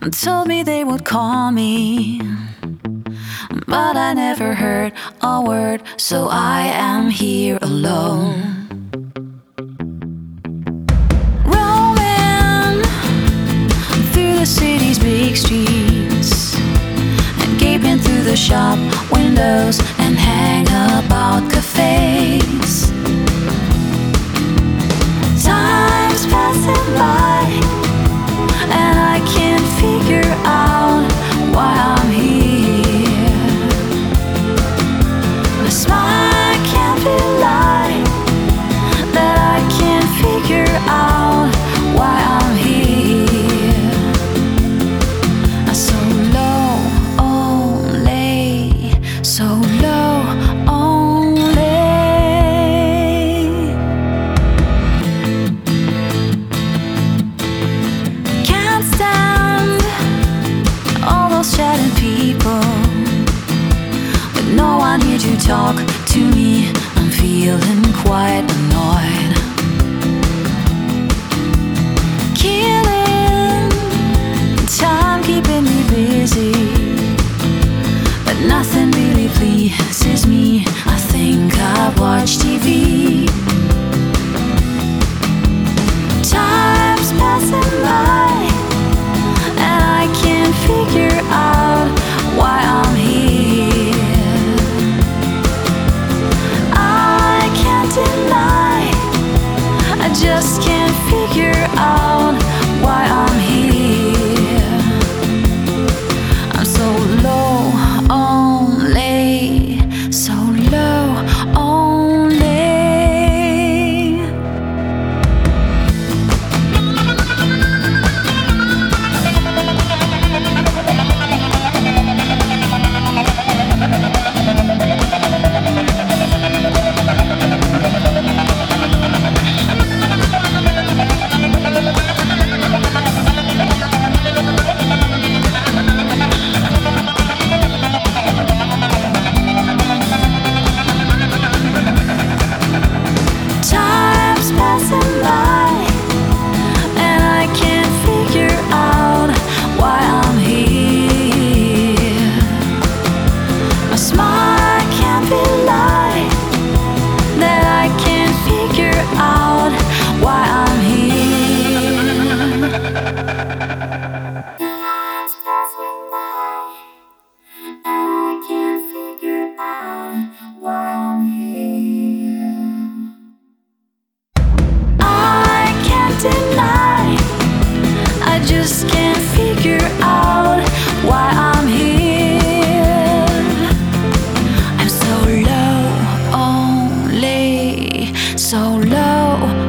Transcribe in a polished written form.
told me they would call me, but I never heard a word, so I am here alone. Roaming through the city's big streets, and gaping through the shop windows and hang-about cafes. Time's passing by, and I can't figure out why I'm here. A smile can't be lied, that I can't figure out why I'm here. So lonely, so lonely. Can't stand all those chatting people, with no one here to talk to me. I'm feeling quite annoyed. Killing time, keeping me busy, but nothing really pleases me. I think I watch TV. Time's passing by, and I can't figure out why I'm here. I can't deny, I just can't figure out why I'm here. I'm so lonely, so lonely. Time's passing by, and I can't figure out why I'm here. A smile can't be lied, that I can't figure out why I'm here. Time's passing by, and I can't figure out why I'm here. I can't deny, I just can't figure out why I'm here. I'm so lonely, so lonely.